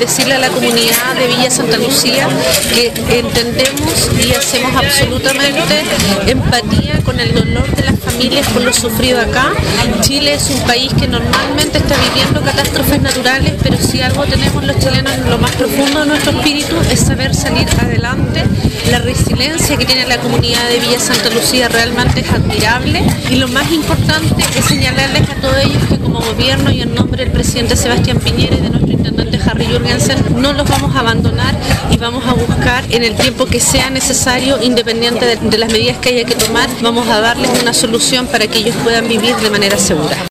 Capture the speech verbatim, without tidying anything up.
decirle a la comunidad de Villa Santa Lucía que entendemos y hacemos absolutamente empatía con el dolor de las familias por lo sufrido acá. Chile es un país que normalmente está viviendo catástrofes naturales, pero si algo tenemos los chilenos en lo más profundo de nuestro espíritu es saber salir adelante. La resiliencia que tiene la comunidad de Villa Santa Lucía realmente es admirable, y lo más importante es señalarles a todos ellos que como gobierno y en nombre del presidente Sebastián Piñera y de nuestro intendente Harry Jürgensen no los vamos a abandonar y vamos a buscar en el tiempo que sea necesario, independiente de, de las medidas que haya que tomar, vamos a darles una solución para que ellos puedan vivir de manera segura.